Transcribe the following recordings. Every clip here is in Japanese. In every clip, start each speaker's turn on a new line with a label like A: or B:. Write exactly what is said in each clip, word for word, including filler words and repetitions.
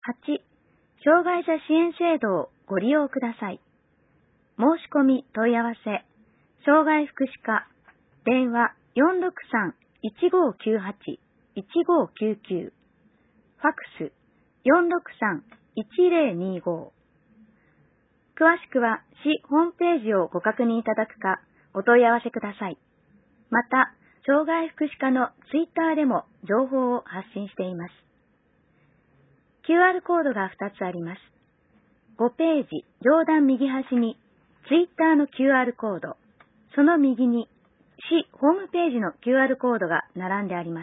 A: はち、障害者支援制度をご利用ください。申し込み問い合わせ、障害福祉課、電話 よんろくさん いちごきゅうはち いちごきゅうきゅう、ファクス よんろくさん いちぜろにご。詳しくは市ホームページをご確認いただくか、お問い合わせください。また、障害福祉課のツイッターでも情報を発信しています。キューアール コードがふたつあります。ごページ上段右端にツイッターの キューアール コード、その右に市ホームページの キューアール コードが並んであります。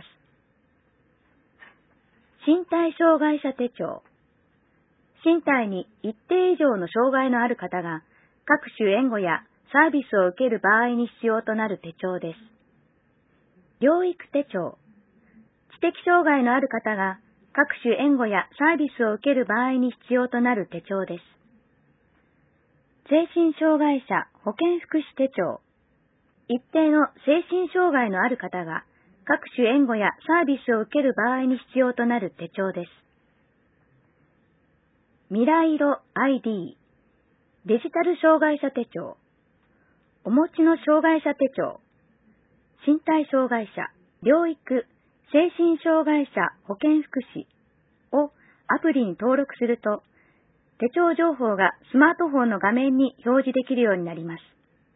A: 身体障害者手帳。身体に一定以上の障害のある方が各種援護やサービスを受ける場合に必要となる手帳です。療育手帳。知的障害のある方が各種援護やサービスを受ける場合に必要となる手帳です。精神障害者保健福祉手帳。一定の精神障害のある方が各種援護やサービスを受ける場合に必要となる手帳です。未来色 アイディー。デジタル障害者手帳。お持ちの障害者手帳。身体障害者、療育、精神障害者保健福祉をアプリに登録すると、手帳情報がスマートフォンの画面に表示できるようになります。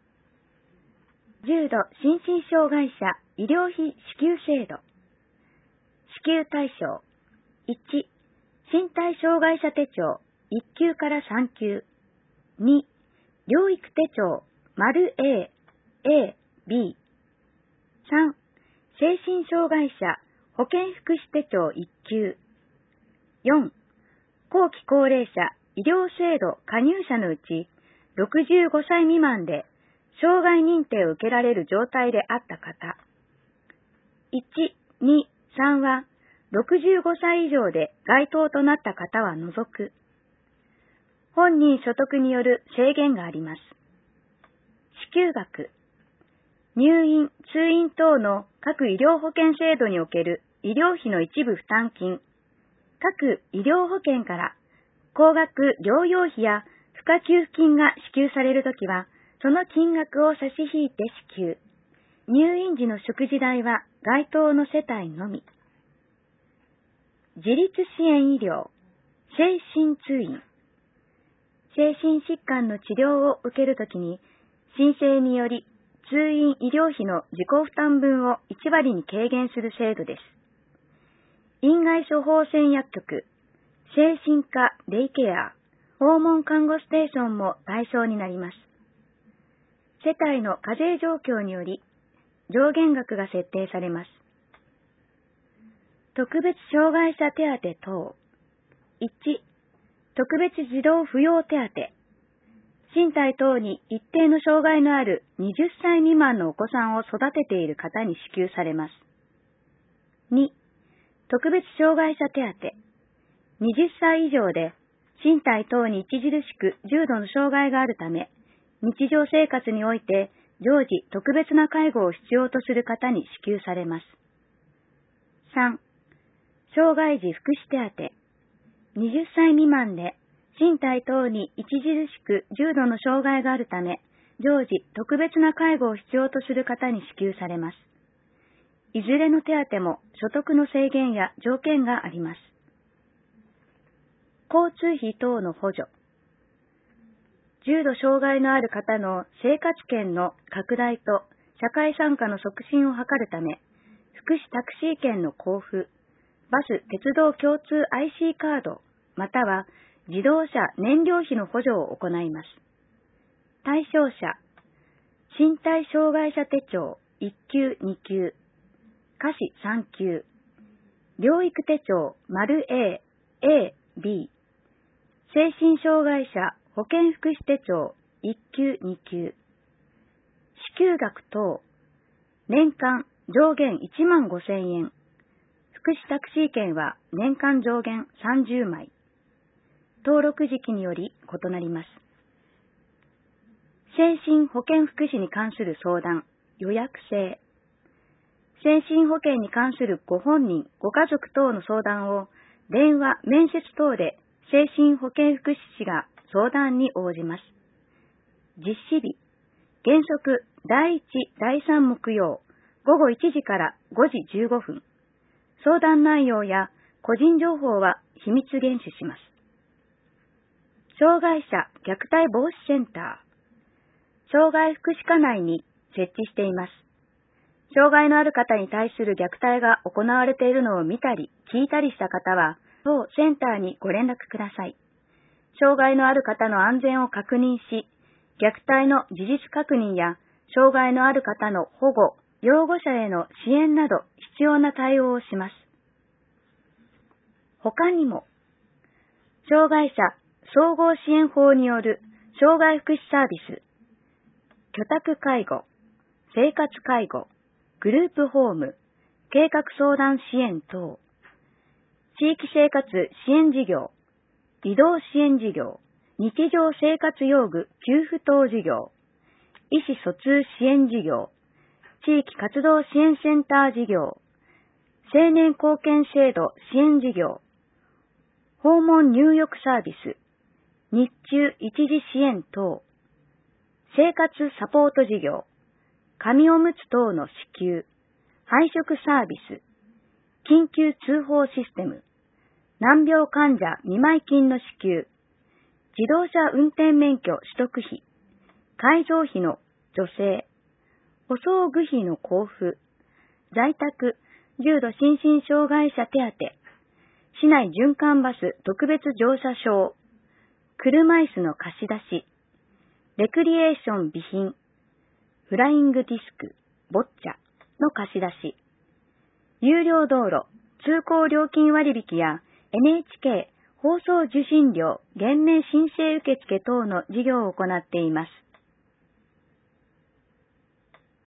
A: 重度心身障害者医療費支給制度。支給対象。いち、身体障害者手帳いっ級からさん級。に、療育手帳丸 A、A、B。さん、精神障害者保健福祉手帳いっ級。よん、後期高齢者医療制度加入者のうちろくじゅうごさい未満で障害認定を受けられる状態であった方。いち、に、さんはろくじゅうごさい以上で該当となった方は除く。本人所得による制限があります。支給額。入院、通院等の各医療保険制度における医療費の一部負担金。各医療保険から高額療養費や付加給付金が支給されるときは、その金額を差し引いて支給。入院時の食事代は該当の世帯のみ。自立支援医療、精神通院。精神疾患の治療を受けるときに、申請により通院医療費の自己負担分をいち割に軽減する制度です。院外処方箋薬局、精神科デイケア、訪問看護ステーションも対象になります。世帯の課税状況により上限額が設定されます。特別障害者手当等。いち、特別児童扶養手当。身体等に一定の障害のあるはたち未満のお子さんを育てている方に支給されます。に、特別障害者手当。はたち以上で身体等に著しく重度の障害があるため、日常生活において常時特別な介護を必要とする方に支給されます。さん、障害児福祉手当。はたち未満で身体等に著しく重度の障害があるため、常時特別な介護を必要とする方に支給されます。いずれの手当も所得の制限や条件があります。交通費等の補助。重度障害のある方の生活圏の拡大と社会参加の促進を図るため、福祉タクシー券の交付、バス・鉄道共通 アイシー カード、または自動車燃料費の補助を行います。対象者、身体障害者手帳いっ級に級、下肢さん級、療育手帳丸 A、A、B、精神障害者保健福祉手帳いっ級に級、支給額等、年間上限いちまんごせんえん、福祉タクシー券は年間上限さんじゅうまい、登録時期により異なります。精神保健福祉に関する相談、予約制。精神保健に関するご本人、ご家族等の相談を電話、面接等で精神保健福祉士が相談に応じます。実施日、原則だいいち、だいさん木曜、ごごいちじからごじじゅうごふん。相談内容や個人情報は秘密厳守します。障害者虐待防止センター。障害福祉課内に設置しています。障害のある方に対する虐待が行われているのを見たり聞いたりした方は、当センターにご連絡ください。障害のある方の安全を確認し、虐待の事実確認や障害のある方の保護、養護者への支援など必要な対応をします。他にも、障害者総合支援法による障害福祉サービス、居宅介護、生活介護、グループホーム、計画相談支援等、地域生活支援事業、移動支援事業、日常生活用具給付等事業、意思疎通支援事業、地域活動支援センター事業、青年貢献制度支援事業、訪問入浴サービス、日中一時支援等、生活サポート事業、紙おむつ等の支給、配食サービス、緊急通報システム、難病患者見舞金の支給、自動車運転免許取得費、改造費の助成、補装具費の交付、在宅、重度心身障害者手当、市内循環バス特別乗車証、車椅子の貸し出し、レクリエーション備品、フライングディスク、ボッチャの貸し出し、有料道路、通行料金割引や エヌエイチケー 放送受信料減免申請受付等の事業を行っています。